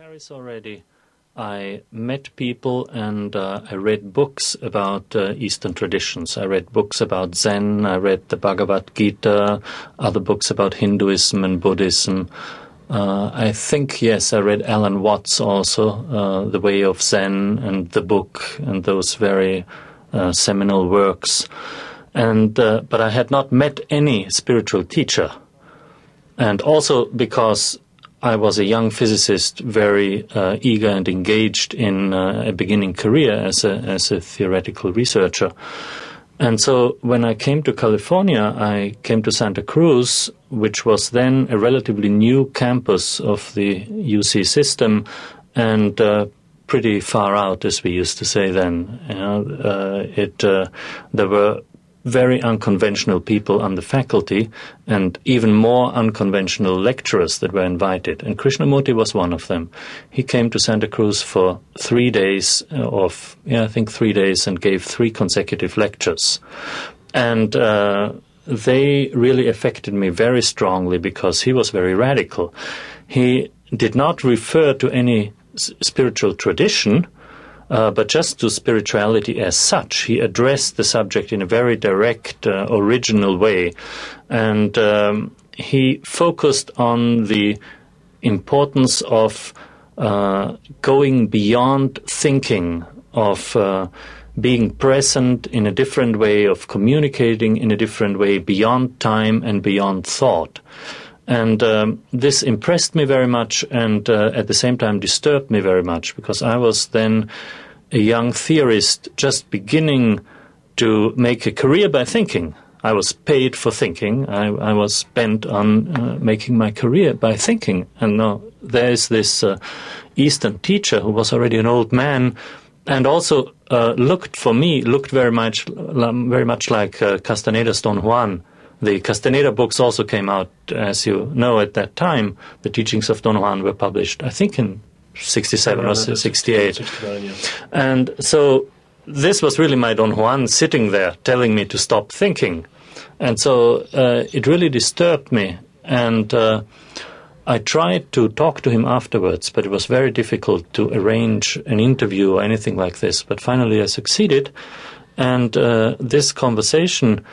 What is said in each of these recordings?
Paris already, I met people and I read books about Eastern traditions. I read books about Zen, I read the Bhagavad Gita, other books about Hinduism and Buddhism. I think, yes, I read Alan Watts also, The Way of Zen and the book and those very seminal works. And but I had not met any spiritual teacher. And also because I was a young physicist, very eager and engaged in a beginning career as a theoretical researcher. And so when I came to California, I came to Santa Cruz, which was then a relatively new campus of the UC system and pretty far out, as we used to say then. You know, there were very unconventional people on the faculty and even more unconventional lecturers that were invited. And Krishnamurti was one of them. He came to Santa Cruz for 3 days I think 3 days, and gave 3 consecutive lectures. And they really affected me very strongly because he was very radical. He did not refer to any spiritual tradition, but just to spirituality as such. He addressed the subject in a very direct, original way. And he focused on the importance of going beyond thinking, of being present in a different way, of communicating in a different way, beyond time and beyond thought. And this impressed me very much and at the same time disturbed me very much, because I was then a young theorist just beginning to make a career by thinking. I was paid for thinking. I was bent on making my career by thinking. And now there is this Eastern teacher who was already an old man and also looked very much like Castaneda's Don Juan. The Castaneda books also came out, as you know, at that time. The teachings of Don Juan were published, I think, in 67 or 68. 69, yeah. And so this was really my Don Juan sitting there telling me to stop thinking. And so it really disturbed me. And I tried to talk to him afterwards, but it was very difficult to arrange an interview or anything like this. But finally I succeeded. And this conversation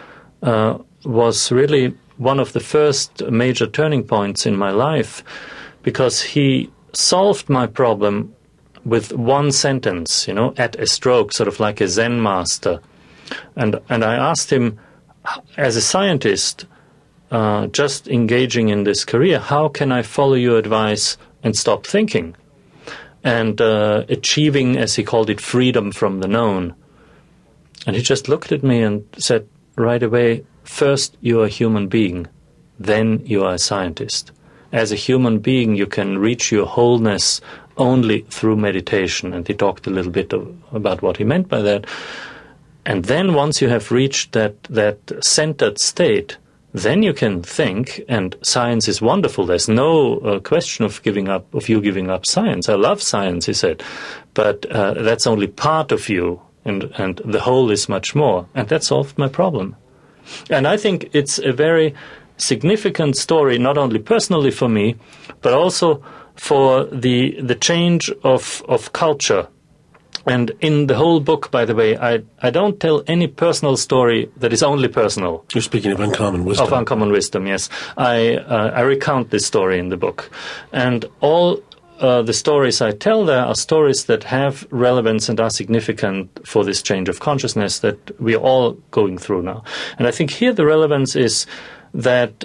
was really one of the first major turning points in my life, because he solved my problem with one sentence, at a stroke, sort of like a Zen master. And I asked him, as a scientist, just engaging in this career, how can I follow your advice and stop thinking? And achieving, as he called it, freedom from the known. And he just looked at me and said right away, first you are a human being, then you are a scientist. As a human being, you can reach your wholeness only through meditation. And he talked a little bit about what he meant by that. And then once you have reached that centered state, then you can think, and science is wonderful. There's no question of you giving up science. I love science, he said, but that's only part of you, and the whole is much more. And that solved my problem. And I think it's a very significant story, not only personally for me, but also for the change of culture. And in the whole book, by the way, I don't tell any personal story that is only personal. You're speaking of uncommon wisdom. Of uncommon wisdom, yes. I recount this story in the book. And all the stories I tell there are stories that have relevance and are significant for this change of consciousness that we are all going through now. And I think here the relevance is that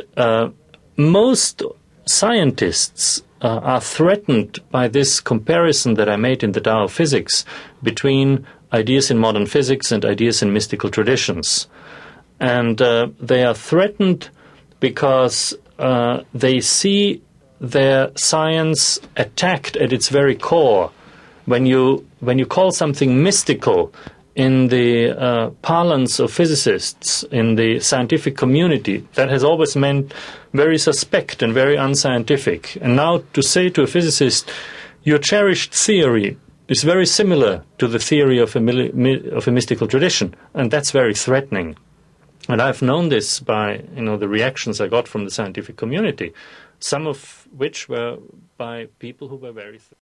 most scientists are threatened by this comparison that I made in the Tao of Physics between ideas in modern physics and ideas in mystical traditions. And they are threatened because they see their science attacked at its very core. When you call something mystical in the parlance of physicists, in the scientific community, that has always meant very suspect and very unscientific. And now to say to a physicist, your cherished theory is very similar to the theory of a mystical tradition, and that's very threatening. And I've known this by the reactions I got from the scientific community, some of which were by people who were very